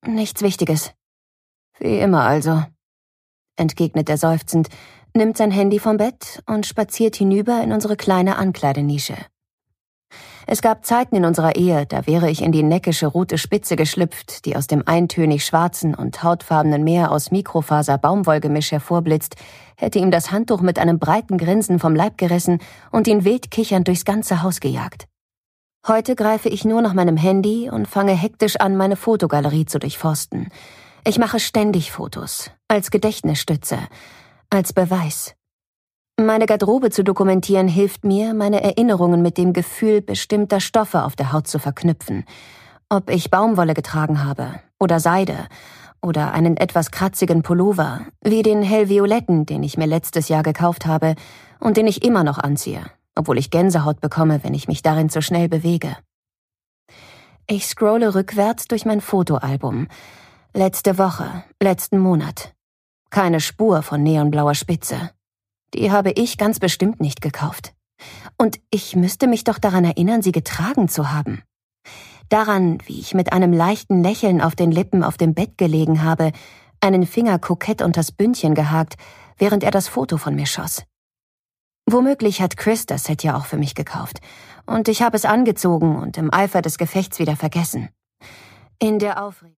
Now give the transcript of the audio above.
Nichts Wichtiges. Wie immer also, entgegnet er seufzend, nimmt sein Handy vom Bett und spaziert hinüber in unsere kleine Ankleidenische. Es gab Zeiten in unserer Ehe, da wäre ich in die neckische rote Spitze geschlüpft, die aus dem eintönig schwarzen und hautfarbenen Meer aus Mikrofaser-Baumwollgemisch hervorblitzt, hätte ihm das Handtuch mit einem breiten Grinsen vom Leib gerissen und ihn wild kichernd durchs ganze Haus gejagt. Heute greife ich nur nach meinem Handy und fange hektisch an, meine Fotogalerie zu durchforsten. Ich mache ständig Fotos, als Gedächtnisstütze, als Beweis. Meine Garderobe zu dokumentieren hilft mir, meine Erinnerungen mit dem Gefühl bestimmter Stoffe auf der Haut zu verknüpfen. Ob ich Baumwolle getragen habe oder Seide oder einen etwas kratzigen Pullover, wie den hellvioletten, den ich mir letztes Jahr gekauft habe und den ich immer noch anziehe, obwohl ich Gänsehaut bekomme, wenn ich mich darin zu schnell bewege. Ich scrolle rückwärts durch mein Fotoalbum. Letzte Woche, letzten Monat. Keine Spur von neonblauer Spitze. Die habe ich ganz bestimmt nicht gekauft. Und ich müsste mich doch daran erinnern, sie getragen zu haben. Daran, wie ich mit einem leichten Lächeln auf den Lippen auf dem Bett gelegen habe, einen Finger kokett unters Bündchen gehakt, während er das Foto von mir schoss. Womöglich hat Chris das Set ja auch für mich gekauft. Und ich habe es angezogen und im Eifer des Gefechts wieder vergessen. In der Aufregung